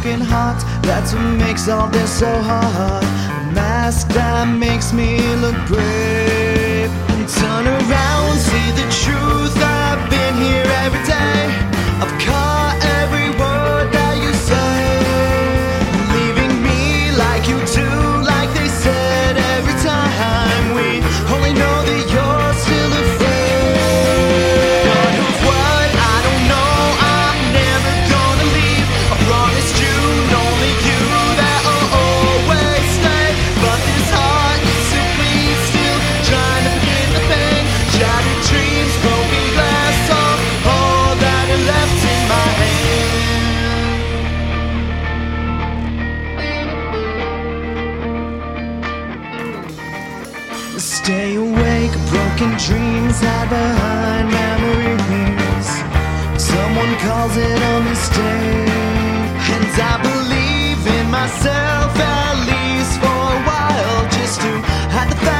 broken heart. That's what makes all this so hard. A mask that makes me look brave. And turn around, see the truth. I've been here every day. I've caught every word that you say, leaving me like you do, like they said every time. We only know that you're still afraid. God knows what, I don't know. I'm never gonna leave. I promised you, and only you, that I'll always stay. But this heart is simply still trying to forget the pain. Shattered dreams, broken glass, all that are left in my hand. Stay awake, broken dreams hide behind memories. Someone calls it a mistake, and I believe in myself, at least for a while, just to hide the fact